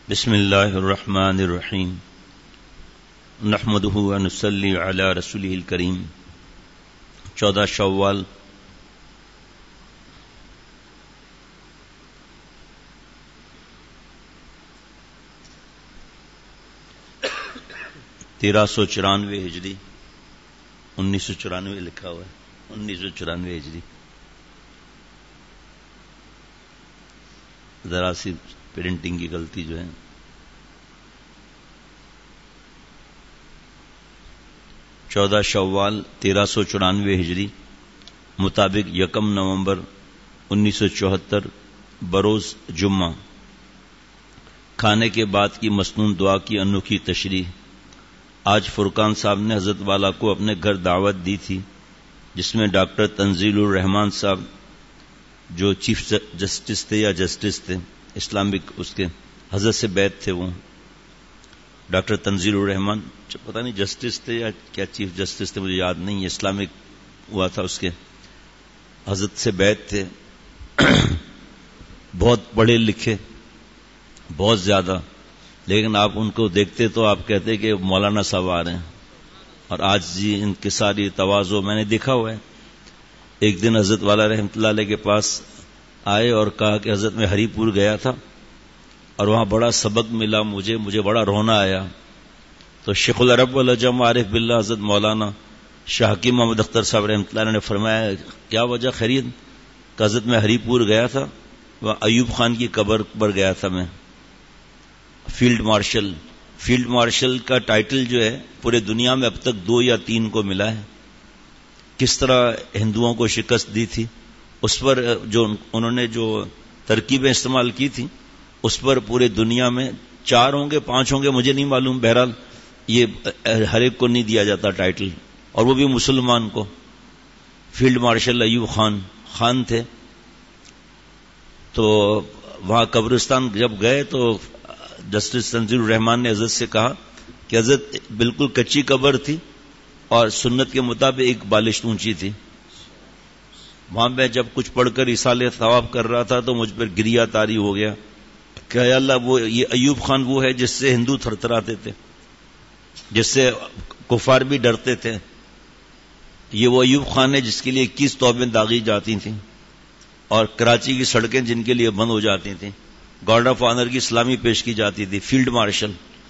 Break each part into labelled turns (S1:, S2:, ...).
S1: بسم اللہ الرحمن الرحیم نحمدہ ونصلی علی رسولہ الکریم 14 شوال 1394 ہجری 1994 لکھا ہوا ہے 1994 ہجری ذرا سی پرنٹنگ کی غلطی جو ہے 14 شوال 1394 ہجری مطابق 1 نومبر 1974 بروز جمعہ کھانے کے بعد کی مسنون دعا کی انوکھی تشریح۔ آج فرقان صاحب نے حضرت والا کو اپنے گھر دعوت دی تھی، جس میں ڈاکٹر تنزیل الرحمان صاحب جو چیف جسٹس تھے یا جسٹس تھے اسلامک، اس کے حضرت سے بیعت تھے، وہ ڈاکٹر تنزیل الرحمان پتہ نہیں جسٹس تھے یا کیا چیف جسٹس تھے، مجھے یاد نہیں ہے، اسلامک ہوا تھا، اس کے حضرت سے بیعت تھے۔ بہت پڑھے لکھے، بہت زیادہ، لیکن آپ ان کو دیکھتے تو آپ کہتے کہ مولانا صاحب آ رہے ہیں، اور آج جی ان کے ساری تواضع میں نے دیکھا ہوا ہے۔ ایک دن حضرت والا رحمۃ اللہ علیہ کے پاس آئے اور کہا کہ حضرت میں ہری پور گیا تھا اور وہاں بڑا سبق ملا، مجھے بڑا رونا آیا۔ تو شیخ العرب والعجم عارف باللہ حضرت مولانا شاہ حکیم محمد اختر صاحب رحمۃ اللہ علیہ نے فرمایا کیا وجہ خیریت؟ کہ حضرت میں ہری پور گیا تھا، وہاں ایوب خان کی قبر پر گیا تھا میں، فیلڈ مارشل کا ٹائٹل جو ہے پورے دنیا میں اب تک 2 یا 3 کو ملا ہے۔ کس طرح ہندوؤں کو شکست دی تھی، اس پر جو انہوں نے جو ترکیبیں استعمال کی تھی، اس پر پورے دنیا میں 4 ہوں گے 5 ہوں گے، مجھے نہیں معلوم، بہرحال یہ ہر ایک کو نہیں دیا جاتا ٹائٹل، اور وہ بھی مسلمان کو۔ فیلڈ مارشل ایوب خان تھے۔ تو وہاں قبرستان جب گئے تو جسٹس تنزیل الرحمان نے حضرت سے کہا کہ حضرت بالکل کچی قبر تھی اور سنت کے مطابق ایک بالشت اونچی تھی۔ وہاں میں جب کچھ پڑھ کر رسالہ ثواب کر رہا تھا تو مجھ پر گریہ طاری ہو گیا کہ اے اللہ، یہ ایوب خان وہ ہے جس سے ہندو تھرتھراتے تھے، جس سے کفار بھی ڈرتے تھے۔ یہ وہ ایوب خان ہے جس کے لیے 21 توبیں داغی جاتی تھیں، اور کراچی کی سڑکیں جن کے لیے بند ہو جاتی تھیں، گارڈ آف آنر کی اسلامی پیش کی جاتی تھی، فیلڈ مارشل۔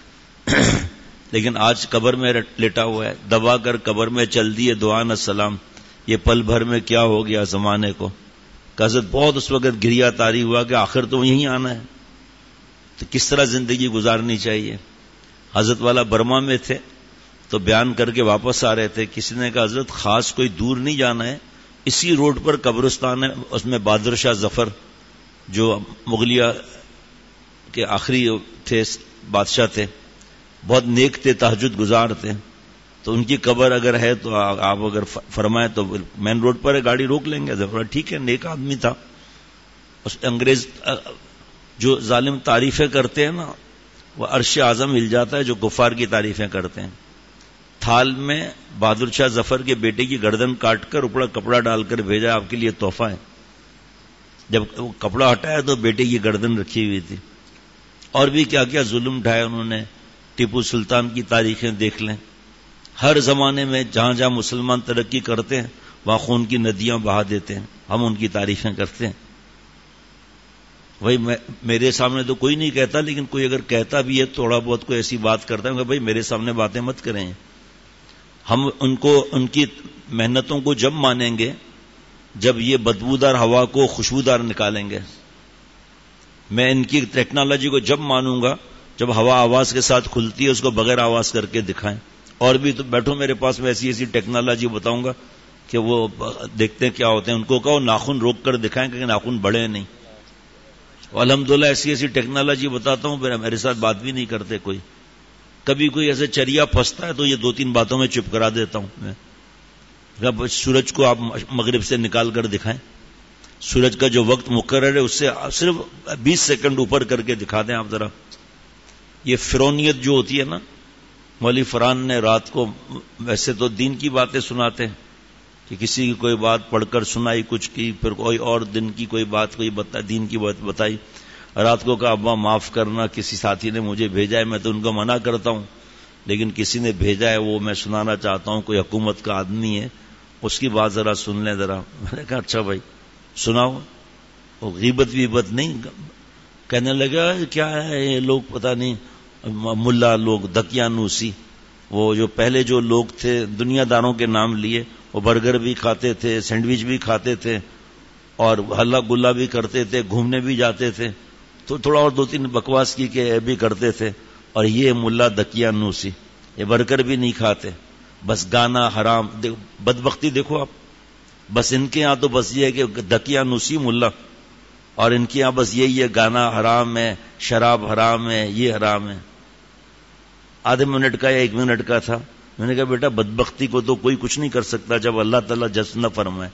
S1: لیکن آج قبر میں لیٹا ہوا ہے، دبا کر قبر میں چل دیے دعان السلام۔ یہ پل بھر میں کیا ہو گیا زمانے کو، کہ حضرت بہت اس وقت گریہ طاری ہوا کہ آخر تو یہیں آنا ہے، تو کس طرح زندگی گزارنی چاہیے۔ حضرت والا برما میں تھے تو بیان کر کے واپس آ رہے تھے، کسی نے کہا حضرت خاص کوئی دور نہیں جانا ہے، اسی روڈ پر قبرستان ہے، اس میں بہادر شاہ ظفر جو مغلیہ کے آخری تھے بادشاہ تھے، بہت نیک تھے، تہجد گزار تھے، تو ان کی قبر اگر ہے تو آپ اگر فرمائیں تو مین روڈ پر ہے، گاڑی روک لیں گے۔ ٹھیک ہے، نیک آدمی تھا۔ اس انگریز جو ظالم تعریفیں کرتے ہیں نا، وہ عرش اعظم ہل جاتا ہے جو کفار کی تعریفیں کرتے ہیں۔ تھال میں بہادر شاہ ظفر کے بیٹے کی گردن کاٹ کر اوپر کپڑا ڈال کر بھیجا، آپ کے لیے تحفہ ہے۔ جب وہ کپڑا ہٹایا تو بیٹے کی گردن رکھی ہوئی تھی۔ اور بھی کیا کیا ظلم ڈھائے انہوں نے، ٹیپو سلطان کی تاریخیں دیکھ لیں۔ ہر زمانے میں جہاں جہاں مسلمان ترقی کرتے ہیں وہاں خون کی ندیاں بہا دیتے ہیں، ہم ان کی تعریفیں کرتے ہیں۔ وہی میرے سامنے تو کوئی نہیں کہتا، لیکن کوئی اگر کہتا بھی ہے تھوڑا بہت کوئی ایسی بات کرتا ہے کہ بھائی میرے سامنے باتیں مت کریں۔ ہم ان کی محنتوں کو جب مانیں گے جب یہ بدبودار ہوا کو خوشبودار نکالیں گے۔ میں ان کی ٹیکنالوجی کو جب مانوں گا جب ہوا آواز کے ساتھ کھلتی ہے اس کو بغیر آواز کر کے دکھائیں۔ اور بھی تو بیٹھو میرے پاس، میں ایسی ٹیکنالوجی بتاؤں گا کہ وہ دیکھتے ہیں کیا ہوتے ہیں۔ ان کو کہو ناخن روک کر دکھائیں کہ ناخن بڑھے نہیں۔ الحمدللہ ایسی ٹیکنالوجی بتاتا ہوں، پھر میرے ساتھ بات بھی نہیں کرتے کوئی۔ کبھی کوئی ایسے چریا پھنستا ہے تو یہ 2-3 باتوں میں چپ کرا دیتا ہوں میں۔ سورج کو آپ مغرب سے نکال کر دکھائیں، سورج کا جو وقت مقرر ہے اس سے صرف 20 سیکنڈ اوپر کر کے دکھا دیں آپ ذرا۔ یہ فرونیت جو ہوتی ہے نا، مولوی فرحان نے رات کو، ویسے تو دین کی باتیں سناتے ہیں کہ کسی کی کوئی بات پڑھ کر سنائی کچھ کی، پھر کوئی اور دن کی کوئی بات دین کی بات بتائی۔ رات کو کہا ابا معاف کرنا، کسی ساتھی نے مجھے بھیجا ہے، میں تو ان کو منع کرتا ہوں لیکن کسی نے بھیجا ہے، وہ میں سنانا چاہتا ہوں، کوئی حکومت کا آدمی ہے، اس کی بات ذرا سن لیں ذرا۔ میں نے کہا اچھا بھائی سناؤ۔ وہ غیبت ویبت نہیں، کہنے لگا کیا ہے یہ لوگ پتہ نہیں ملا لوگ دقیانوسی، وہ جو پہلے جو لوگ تھے دنیا داروں کے نام لیے، وہ برگر بھی کھاتے تھے، سینڈوچ بھی کھاتے تھے اور ہلا گلا بھی کرتے تھے، گھومنے بھی جاتے تھے، تو تھوڑا اور دو تین بکواس کی کہ بھی کرتے تھے، اور یہ ملا دقیانوسی یہ برگر بھی نہیں کھاتے، بس گانا حرام۔ بدبختی دیکھو آپ، بس ان کے یہاں تو بس یہ ہے کہ دقیانوسی ملا، اور ان کے یہاں بس یہی ہے گانا حرام ہے، شراب حرام ہے، یہ حرام ہے۔ آدھے منٹ کا یا 1 منٹ کا تھا، میں نے کہا بیٹا بدبختی کو تو کوئی کچھ نہیں کر سکتا جب اللہ تعالیٰ جس نہ فرمائے۔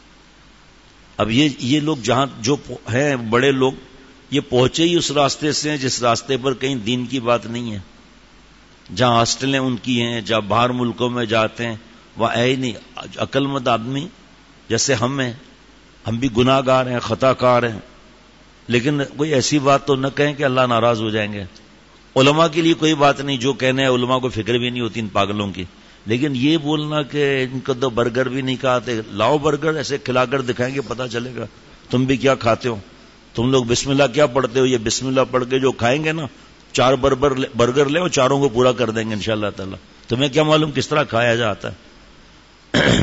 S1: اب یہ لوگ جہاں جو ہیں بڑے لوگ، یہ پہنچے ہی اس راستے سے جس راستے پر کہیں دین کی بات نہیں ہے، جہاں ہاسٹلیں ان کی ہیں، جہاں باہر ملکوں میں جاتے ہیں، وہاں ہے ہی نہیں۔ عقل مند آدمی جیسے ہم ہیں، ہم بھی گناہ گار ہیں، خطا کار ہیں، لیکن کوئی ایسی بات تو نہ کہیں کہ اللہ ناراض ہو جائیں گے۔ علماء کے لیے کوئی بات نہیں، جو کہنے ہیں علماء کو فکر بھی نہیں ہوتی ان پاگلوں کی، لیکن یہ بولنا کہ ان کو تو برگر بھی نہیں کھاتے، لاؤ برگر ایسے کھلا کر دکھائیں گے، پتہ چلے گا تم بھی کیا کھاتے ہو۔ تم لوگ بسم اللہ کیا پڑھتے ہو؟ یہ بسم اللہ پڑھ کے جو کھائیں گے نا، 4 برگر لے اور چاروں کو پورا کر دیں گے انشاءاللہ تعالی۔ تمہیں کیا معلوم کس طرح کھایا جاتا ہے؟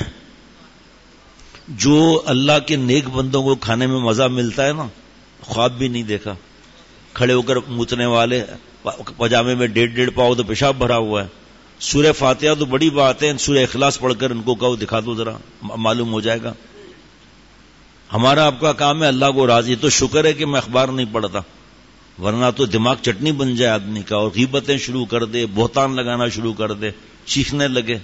S1: جو اللہ کے نیک بندوں کو کھانے میں مزہ ملتا ہے نا، خواب بھی نہیں دیکھا۔ کھڑے ہو کر موتنے والے پجامے میں 1.5 پاؤ تو پیشاب بھرا ہوا ہے۔ سورہ فاتحہ تو بڑی بات ہے، سورہ اخلاص پڑھ کر ان کو کہو دکھا دو ذرا، معلوم ہو جائے گا۔ ہمارا آپ کا کام ہے اللہ کو راضی، تو شکر ہے کہ میں اخبار نہیں پڑھتا، ورنہ تو دماغ چٹنی بن جائے آدمی کا، اور غیبتیں شروع کر دے، بہتان لگانا شروع کر دے، چیخنے لگے۔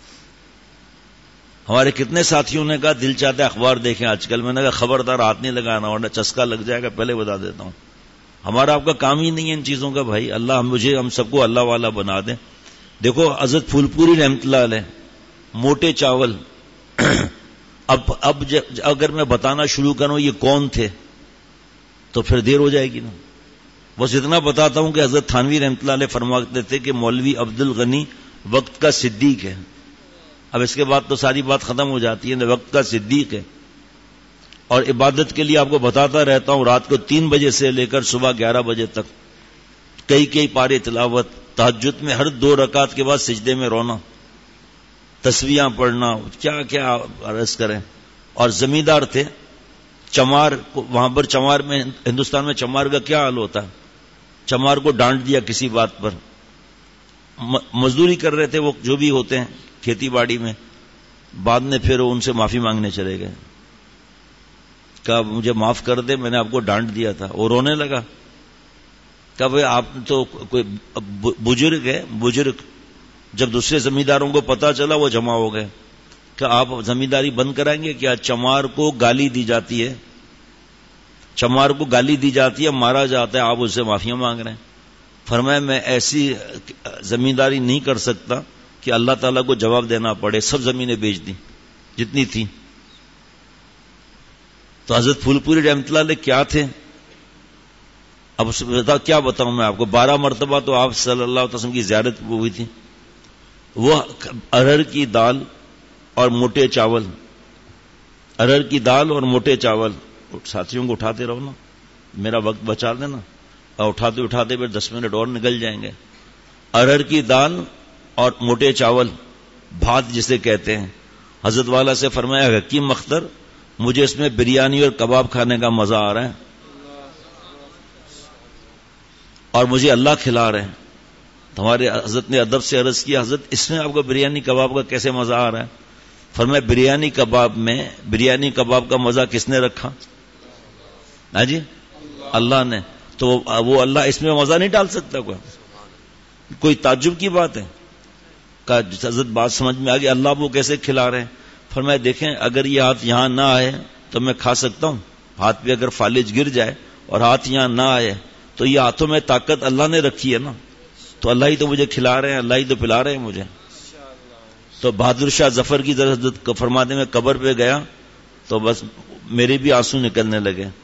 S1: ہمارے کتنے ساتھیوں نے کہا دل چاہتا ہے اخبار دیکھیں آج کل، میں نے کہا خبردار ہاتھ نہیں لگانا ورنہ چسکا لگ جائے گا، پہلے بتا دیتا ہوں۔ ہمارا آپ کا کام ہی نہیں ہے ان چیزوں کا بھائی، اللہ مجھے ہم سب کو اللہ والا بنا دے۔ دیکھو حضرت پھول پوری رحمت اللہ علیہ، موٹے چاول، اب اگر میں بتانا شروع کروں یہ کون تھے تو پھر دیر ہو جائے گی نا۔ بس اتنا بتاتا ہوں کہ حضرت تھانوی رحمت اللہ علیہ فرماتے تھے کہ مولوی عبد الغنی وقت کا صدیق ہے۔ اب اس کے بعد تو ساری بات ختم ہو جاتی ہے، وقت کا صدیق ہے، اور عبادت کے لیے آپ کو بتاتا رہتا ہوں، رات کو 3 بجے سے لے کر صبح 11 بجے تک کئی پارے تلاوت، تہجد میں ہر 2 رکعت کے بعد سجدے میں رونا، تسبیحاں پڑھنا، کیا کیا عرض کریں۔ اور زمیندار تھے، چمار وہاں پر، چمار میں ہندوستان میں چمار کا کیا حال ہوتا ہے، چمار کو ڈانٹ دیا کسی بات پر، مزدوری کر رہے تھے وہ جو بھی ہوتے ہیں کھیتی باڑی میں، بعد میں پھر ان سے معافی مانگنے چلے گئے، کہا مجھے معاف کر دے، میں نے آپ کو ڈانٹ دیا تھا۔ وہ رونے لگا، کہا بھئی آپ تو کوئی بزرگ ہے، بزرگ۔ جب دوسرے زمینداروں کو پتا چلا وہ جمع ہو گئے کہ آپ زمینداری بند کرائیں گے کیا؟ چمار کو گالی دی جاتی ہے، چمار کو گالی دی جاتی ہے، مارا جاتا ہے، آپ اس سے معافیاں مانگ رہے ہیں۔ فرمایا میں ایسی زمینداری نہیں کر سکتا کہ اللہ تعالیٰ کو جواب دینا پڑے، سب زمینیں بیچ دی جتنی تھی۔ تو حضرت پھول پوری رحمت اللہ علیہ کیا تھے؟ اب کیا بتاؤں میں آپ کو، 12 مرتبہ تو آپ صلی اللہ علیہ وسلم کی زیارت ہوئی تھی۔ وہ ارہر کی دال اور موٹے چاول، ارہر کی دال اور موٹے چاول، ساتھیوں کو اٹھاتے رہو نا، میرا وقت بچا دینا، اور اٹھاتے پھر 10 منٹ اور نکل جائیں گے۔ ارہر کی دال اور موٹے چاول، بھات جسے کہتے ہیں۔ حضرت والا سے فرمایا حکیم اختر مجھے اس میں بریانی اور کباب کھانے کا مزہ آ رہا ہے، اور مجھے اللہ کھلا رہے ہیں۔ ہمارے حضرت نے ادب سے عرض کیا حضرت اس میں آپ کو بریانی کباب کا کیسے مزہ آ رہا ہے؟ فرمایا بریانی کباب کا مزہ کس نے رکھا؟ ہاں جی، اللہ نے۔ تو وہ اللہ اس میں مزہ نہیں ڈال سکتا؟ کوئی تعجب کی بات ہے؟ کہ حضرت بات سمجھ میں آ گئی، اللہ وہ کیسے کھلا رہے ہیں؟ فرمایا دیکھیں اگر یہ ہاتھ یہاں نہ آئے تو میں کھا سکتا ہوں، ہاتھ پہ اگر فالج گر جائے اور ہاتھ یہاں نہ آئے تو یہ ہاتھوں میں طاقت اللہ نے رکھی ہے نا، تو اللہ ہی تو مجھے کھلا رہے ہیں، اللہ ہی تو پلا رہے ہیں مجھے۔ تو بہادر شاہ ظفر کی طرف فرماتے میں قبر پہ گیا تو بس میرے بھی آنسو نکلنے لگے۔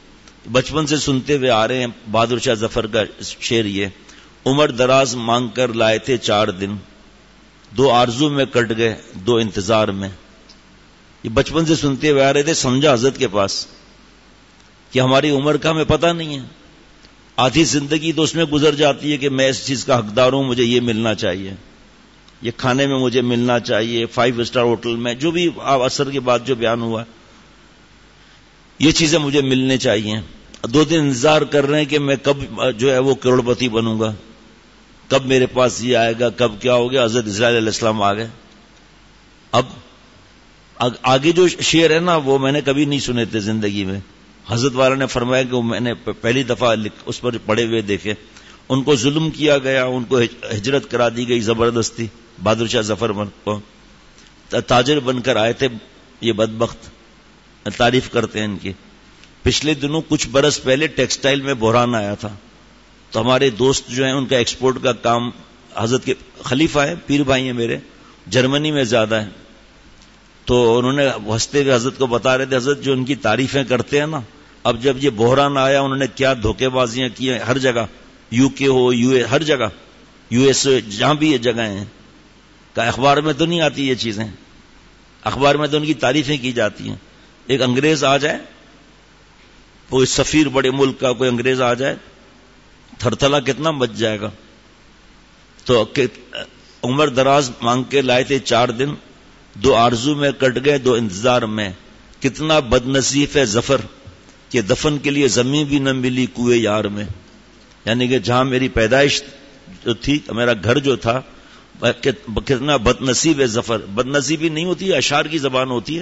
S1: بچپن سے سنتے ہوئے آ رہے ہیں بہادر شاہ ظفر کا شعر یہ: عمر دراز مانگ کر لائے تھے 4 دن، 2 آرزو میں کٹ گئے 2 انتظار میں. یہ بچپن سے سنتے ہوئے آ رہے تھے. سمجھا حضرت کے پاس کہ ہماری عمر کا ہمیں پتہ نہیں ہے، آدھی زندگی تو اس میں گزر جاتی ہے کہ میں اس چیز کا حقدار ہوں، مجھے یہ ملنا چاہیے، یہ کھانے میں مجھے ملنا چاہیے، 5 اسٹار ہوٹل میں جو بھی عصر کے بعد جو بیان ہوا، یہ چیزیں مجھے ملنے چاہیے. 2 دن انتظار کر رہے ہیں کہ میں کب جو ہے وہ کروڑ پتی بنوں گا، کب میرے پاس یہ آئے گا، کب کیا ہو گیا. حضرت اسرائیل علیہ السلام آ گئے. اب آگے جو شعر ہے نا وہ میں نے کبھی نہیں سنے تھے زندگی میں. حضرت والا نے فرمایا کہ میں نے پہلی دفعہ اس پر پڑے ہوئے دیکھے. ان کو ظلم کیا گیا، ان کو ہجرت کرا دی گئی زبردستی. بہادر شاہ ظفر کو تاجر بن کر آئے تھے یہ بدبخت، تعریف کرتے ہیں ان کی. پچھلے دنوں کچھ برس پہلے ٹیکسٹائل میں بحران آیا تھا، تو ہمارے دوست جو ہیں ان کا ایکسپورٹ کا کام، حضرت کے خلیفہ ہیں، پیر بھائی ہیں میرے، جرمنی میں زیادہ ہیں. تو انہوں نے ہنستے ہوئے حضرت کو بتا رہے تھے، حضرت جو ان کی تعریفیں کرتے ہیں نا، اب جب یہ بحران آیا انہوں نے کیا دھوکے بازیاں کی ہیں ہر جگہ، UK ہو ہر جگہ، US جہاں بھی یہ جگہیں ہیں. کہ اخبار میں تو نہیں آتی یہ چیزیں، اخبار میں تو ان کی تعریفیں کی جاتی ہیں. ایک انگریز آ جائے، کوئی سفیر بڑے ملک کا کوئی انگریز آ جائے، تھرتلا کتنا مچ جائے گا. تو عمر دراز مانگ کے لائے تھے 4 دن، 2 آرزو میں کٹ گئے 2 انتظار میں. کتنا بد نصیب ہے ظفر کہ دفن کے لیے زمین بھی نہ ملی کوئے یار میں. یعنی کہ جہاں میری پیدائش جو تھی، میرا گھر جو تھا، کتنا بد نصیب ہے ظفر. بد نصیبی نہیں ہوتی ہے، اشعار کی زبان ہوتی ہے.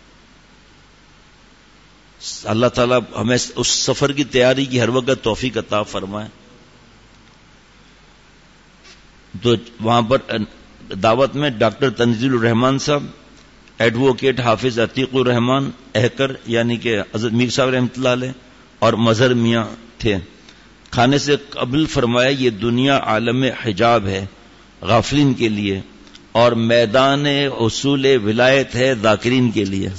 S1: اللہ تعالیٰ ہمیں اس سفر کی تیاری کی ہر وقت توفیق عطا فرمائے. تو وہاں پر دعوت میں ڈاکٹر تنزیل الرحمان صاحب، ایڈوکیٹ حافظ عتیق الرحمان اہکر یعنی کہ حضرت میر صاحب رحمۃ اللہ علیہ، اور مظہر میاں تھے. کھانے سے قبل فرمایا یہ دنیا عالم حجاب ہے غافلین کے لیے، اور میدان حصول ولایت ہے ذاکرین کے لیے.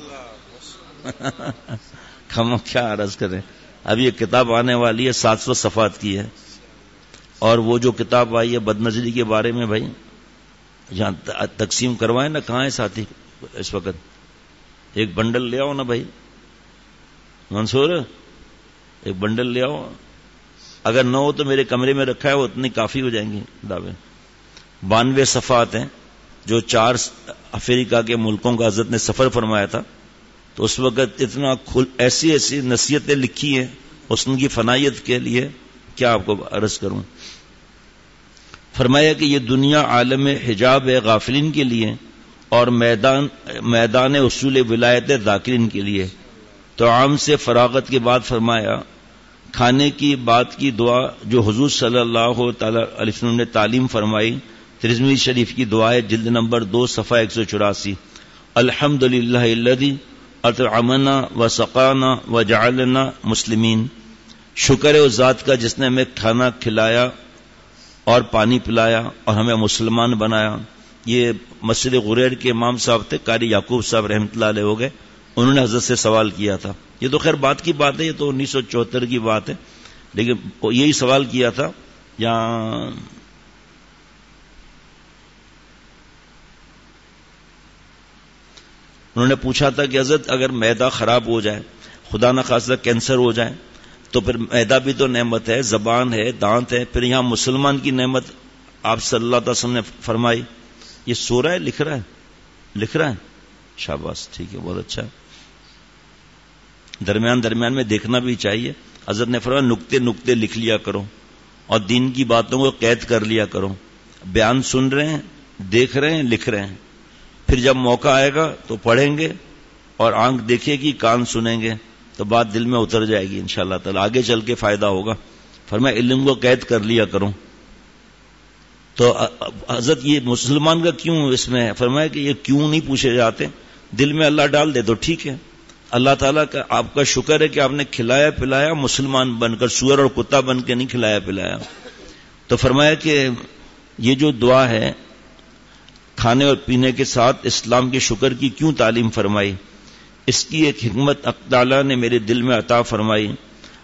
S1: ہم کیا عرض کریں. اب یہ کتاب آنے والی ہے، 700 صفحات کی ہے. اور وہ جو کتاب آئی ہے بد نظری کے بارے میں، بھائی یہاں تقسیم کروائیں نا. کہاں ہے ساتھی اس وقت؟ ایک بنڈل لے آؤ نا بھائی منصور، ایک بنڈل لے آؤ. اگر نہ ہو تو میرے کمرے میں رکھا ہے، وہ اتنی کافی ہو جائیں گی کتابیں. 92 صفحات ہیں، جو 4 افریقہ کے ملکوں کا حضرت نے سفر فرمایا تھا. تو اس وقت اتنا ایسی ایسی نصیحتیں لکھی ہیں حسن کی فنائیت کے لیے، کیا آپ کو عرض کروں. فرمایا کہ یہ دنیا عالم حجاب ہے غافلین کے لیے، اور میدان اصول ولایت ذاکرین کے لیے. تو عام سے فراغت کے بعد فرمایا کھانے کی بات کی دعا جو حضور صلی اللہ تعالی علیہ وسلم نے تعلیم فرمائی، ترمذی شریف کی دعا ہے، جلد نمبر 2 صفحہ 184. الحمدللہ الذی اطعمنا وسقانا وجعلنا مسلمین. شکر ہے اس ذات کا جس نے ہمیں کھانا کھلایا اور پانی پلایا اور ہمیں مسلمان بنایا. یہ مسجد غریر کے امام صاحب تھے، قاری یعقوب صاحب رحمۃ اللہ علیہ ہو گئے. انہوں نے حضرت سے سوال کیا تھا. یہ تو خیر بات کی بات ہے، یہ تو 1974 کی بات ہے، لیکن یہی سوال کیا تھا. یہاں انہوں نے پوچھا تھا کہ حضرت اگر معدہ خراب ہو جائے، خدا نخواستہ کینسر ہو جائے، تو پھر معدہ بھی تو نعمت ہے، زبان ہے، دانت ہے، پھر یہاں مسلمان کی نعمت آپ صلی اللہ علیہ وسلم نے فرمائی. یہ سورہ ہے، لکھ رہا ہے. شاباش، ٹھیک ہے، بہت اچھا. درمیان میں دیکھنا بھی چاہیے. حضرت نے فرمایا نقطے نقطے لکھ لیا کرو اور دین کی باتوں کو قید کر لیا کرو. بیان سن رہے ہیں، دیکھ رہے ہیں، لکھ رہے ہیں، پھر جب موقع آئے گا تو پڑھیں گے، اور آنکھ دیکھے گی، کان سنیں گے، تو بات دل میں اتر جائے گی انشاءاللہ تعالی، آگے چل کے فائدہ ہوگا. فرمایا علم کو قید کر لیا کرو. تو حضرت یہ مسلمان کا کیوں اس میں ہے؟ فرمایا کہ یہ کیوں نہیں پوچھے جاتے، دل میں اللہ ڈال دے تو ٹھیک ہے. اللہ تعالیٰ کا آپ کا شکر ہے کہ آپ نے کھلایا پلایا مسلمان بن کر، سور اور کتا بن کے نہیں کھلایا پلایا. تو فرمایا کہ یہ جو دعا ہے کھانے اور پینے کے ساتھ اسلام کے شکر کی کیوں تعلیم فرمائی، اس کی ایک حکمت تعالیٰ نے میرے دل میں عطا فرمائی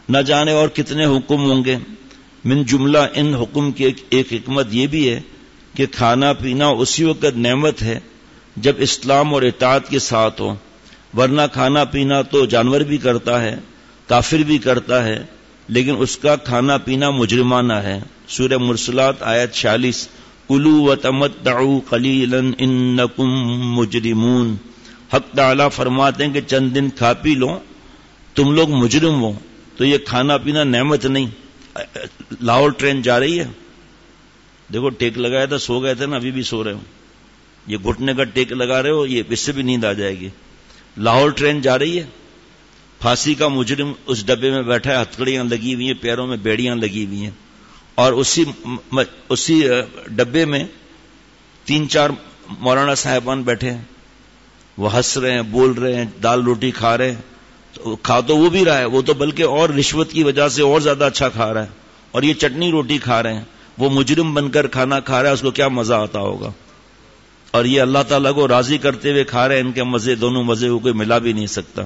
S1: نہ جانے اور کتنے حکم ہوں گے. من جملہ ان حکم کی ایک حکمت یہ بھی ہے کہ کھانا پینا اسی وقت نعمت ہے جب اسلام اور اطاعت کے ساتھ ہو، ورنہ کھانا پینا تو جانور بھی کرتا ہے، کافر بھی کرتا ہے، لیکن اس کا کھانا پینا مجرمانہ ہے. سورہ مرسلات آیت 46. کلوا وتمتعوا قلیلا انکم مجرمون. حق تعالی فرماتے ہیں کہ چند دن کھا پی لو، تم لوگ مجرم ہو. تو یہ کھانا پینا نعمت نہیں. لاہور ٹرین جا رہی ہے، دیکھو ٹیک لگایا تھا، سو گئے تھے نا، ابھی بھی سو رہے ہو. یہ گھٹنے کا ٹیک لگا رہے ہو، یہ اس سے بھی نیند آ جائے گی. لاہور ٹرین جا رہی ہے، پھانسی کا مجرم اس ڈبے میں بیٹھا ہے، ہتھکڑیاں لگی ہوئی ہیں، پیروں میں بیڑیاں لگی ہوئی ہیں، اور اسی ڈبے میں 3-4 مولانا صاحبان بیٹھے ہیں. وہ ہنس رہے ہیں، بول رہے ہیں، دال روٹی کھا رہے ہیں. کھا تو وہ بھی رہا ہے، وہ تو بلکہ اور رشوت کی وجہ سے اور زیادہ اچھا کھا رہا ہے، اور یہ چٹنی روٹی کھا رہے ہیں. وہ مجرم بن کر کھانا کھا رہا ہے، اس کو کیا مزہ آتا ہوگا. اور یہ اللہ تعالیٰ کو راضی کرتے ہوئے کھا رہے ہیں. ان کے مزے، دونوں مزے کو کوئی ملا بھی نہیں سکتا.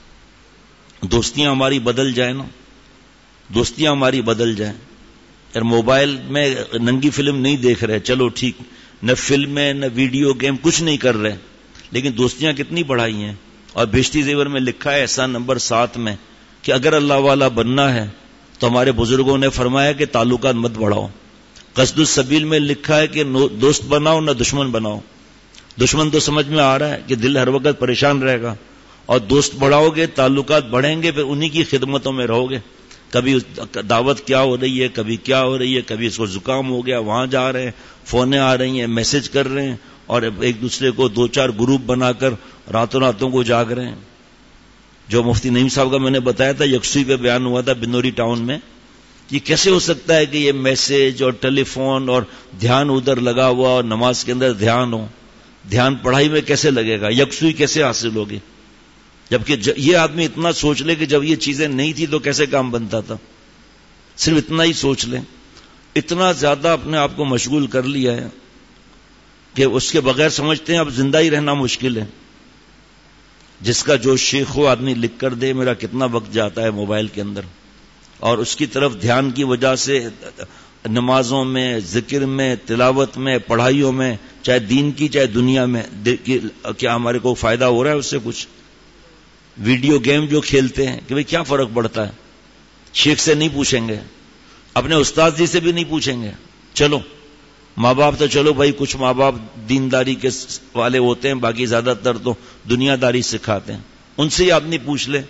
S1: دوستیاں ہماری بدل جائیں نا، دوستیاں ہماری بدل جائیں. یار موبائل میں ننگی فلم نہیں دیکھ رہے، چلو ٹھیک، نہ فلمیں نہ ویڈیو گیم کچھ نہیں کر رہے، لیکن دوستیاں کتنی بڑھائی ہیں. اور بیشتی زیور میں لکھا ہے احسان نمبر 7 میں کہ اگر اللہ والا بننا ہے تو ہمارے بزرگوں نے فرمایا کہ تعلقات مت بڑھاؤ. قصد السبیل میں لکھا ہے کہ دوست بناؤ نہ دشمن بناؤ. دشمن تو سمجھ میں آ رہا ہے کہ دل ہر وقت پریشان رہے گا، اور دوست بڑھاؤ گے تعلقات بڑھیں گے، پھر انہی کی خدمتوں میں رہو گے. کبھی دعوت کیا ہو رہی ہے، کبھی کیا ہو رہی ہے، کبھی اس کو زکام ہو گیا وہاں جا رہے ہیں، فونیں آ رہی ہیں، میسج کر رہے ہیں، اور ایک دوسرے کو 2-4 گروپ بنا کر راتوں کو جاگ رہے ہیں. جو مفتی نعیم صاحب کا میں نے بتایا تھا، یکسوئی پہ بیان ہوا تھا بنوری ٹاؤن میں. یہ کیسے ہو سکتا ہے کہ یہ میسج اور ٹیلی فون اور دھیان ادھر لگا ہوا اور نماز کے اندر دھیان ہو؟ دھیان پڑھائی میں کیسے لگے گا؟ یکسوئی کیسے حاصل ہوگی؟ جبکہ یہ آدمی اتنا سوچ لے کہ جب یہ چیزیں نہیں تھی تو کیسے کام بنتا تھا. صرف اتنا ہی سوچ لیں. اتنا زیادہ اپنے آپ کو مشغول کر لیا ہے کہ اس کے بغیر سمجھتے ہیں اب زندہ ہی رہنا مشکل ہے. جس کا جو شیخ ہو آدمی لکھ کر دے میرا کتنا وقت جاتا ہے موبائل کے اندر، اور اس کی طرف دھیان کی وجہ سے نمازوں میں، ذکر میں، تلاوت میں، پڑھائیوں میں، چاہے دین کی چاہے دنیا میں، کیا ہمارے کو فائدہ ہو رہا ہے اس سے کچھ؟ ویڈیو گیم جو کھیلتے ہیں کہ بھئی کیا فرق پڑتا ہے؟ شیخ سے نہیں پوچھیں گے، اپنے استاد جی سے بھی نہیں پوچھیں گے. چلو ماں باپ تو چلو بھائی، کچھ ماں باپ دینداری کے والے ہوتے ہیں، باقی زیادہ تر تو دنیا داری سکھاتے ہیں، ان سے ہی آدمی پوچھ لے.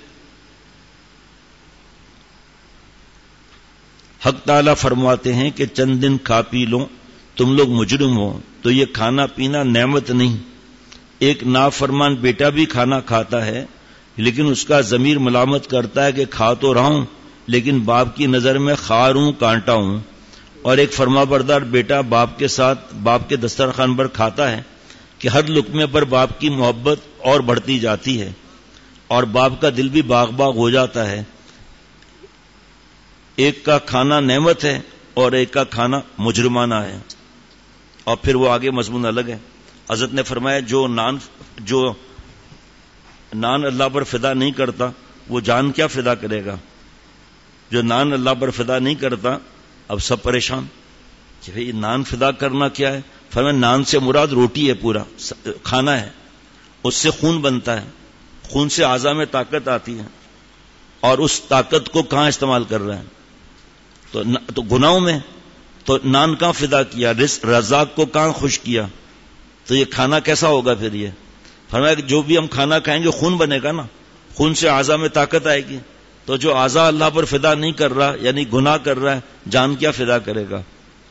S1: حق تعالیٰ فرماتے ہیں کہ چند دن کھا پی لو تم لوگ مجرم ہو. تو یہ کھانا پینا نعمت نہیں. ایک نافرمان بیٹا بھی کھانا کھاتا ہے، لیکن اس کا ضمیر ملامت کرتا ہے کہ کھا تو رہا ہوں لیکن باپ کی نظر میں خار ہوں، کانٹا ہوں. اور ایک فرما بردار بیٹا باپ کے ساتھ باپ کے دسترخوان پر کھاتا ہے کہ ہر لقمے پر باپ کی محبت اور بڑھتی جاتی ہے، اور باپ کا دل بھی باغ باغ ہو جاتا ہے. ایک کا کھانا نعمت ہے اور ایک کا کھانا مجرمانہ ہے. اور پھر وہ آگے مضمون الگ ہے. حضرت نے فرمایا جو نان اللہ پر فدا نہیں کرتا وہ جان کیا فدا کرے گا؟ جو نان اللہ پر فدا نہیں کرتا، اب سب پریشان کہ بھئی نان فدا کرنا کیا ہے؟ فرمایا نان سے مراد روٹی ہے، پورا کھانا ہے، اس سے خون بنتا ہے، خون سے اعضاء میں طاقت آتی ہے، اور اس طاقت کو کہاں استعمال کر رہے ہیں؟ تو گناہوں میں. تو نان کہاں فدا کیا؟ رزاق کو کہاں خوش کیا؟ تو یہ کھانا کیسا ہوگا پھر؟ یہ فرمایا کہ جو بھی ہم کھانا کھائیں گے خون بنے گا نا، خون سے اعضاء میں طاقت آئے گی. تو جو اعضاء اللہ پر فدا نہیں کر رہا، یعنی گناہ کر رہا ہے، جان کیا فدا کرے گا؟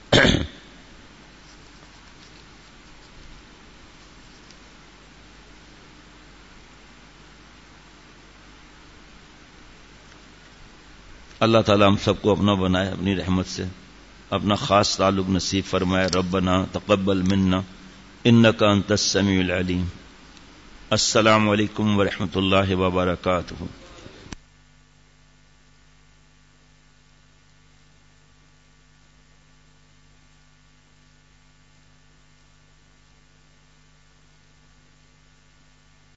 S1: اللہ تعالی ہم سب کو اپنا بنائے اپنی رحمت سے، اپنا خاص تعلق نصیب فرمائے. ربنا تقبل منا انک انت السمیع العلیم. السلام علیکم ورحمۃ اللہ وبرکاتہ.